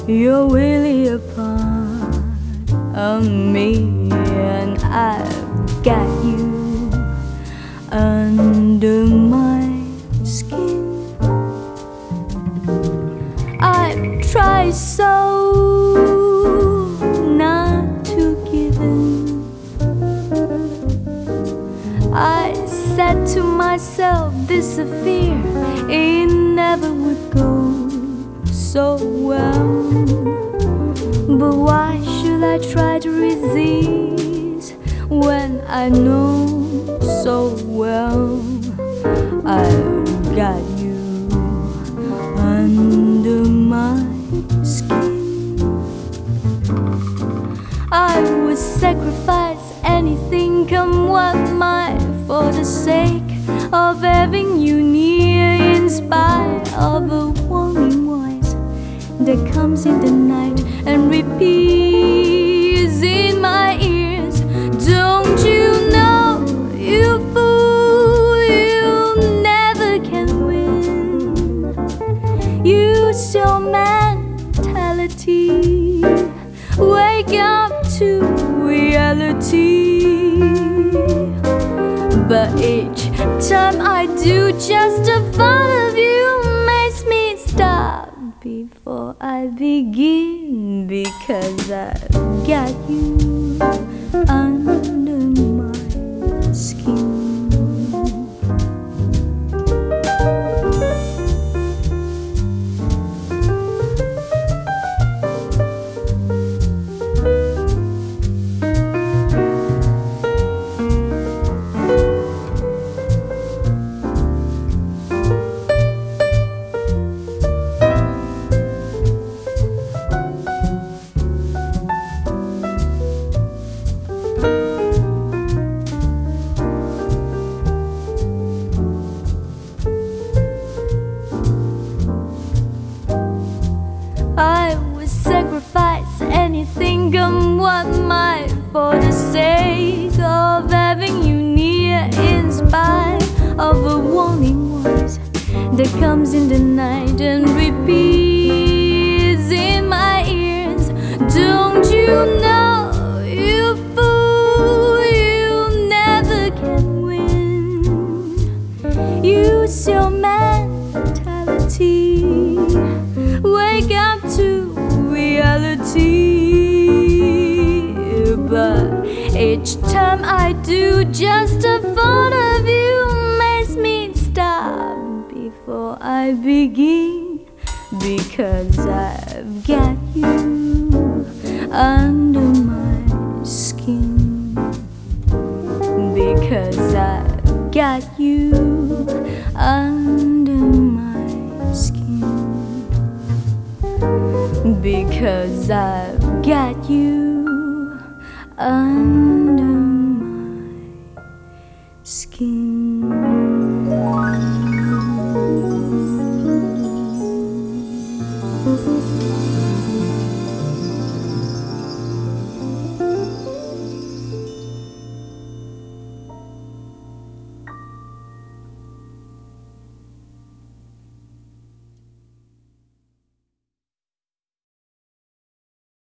You're really a part of me, and I've got you under my skin. I've tried so not to give in. I said to myself, this affair, it never would go so well. But why should I try to resist when I know so well I've got you under my skin? I would sacrifice anything, come what might, for the sake of having you near, in spite of a warning voice that comes in the night and repeats in my ears. Don't you know, you fool, you never can win. Use your mentality, wake up to reality. But each time I do, just the thought of you makes me stop before I begin, because I've got you under my skin. I would sacrifice anything, come what might, for the sake of having you near, in spite of a warning voice that comes in the night and repeats in my ears. Don't you know, you fool, you never can win. Use your mentality, wake up to reality. But each time I do, just the thought of you makes me stop before I begin, because I've got you under my skin. Because I've got you under my skin. Because I've got you under my skin.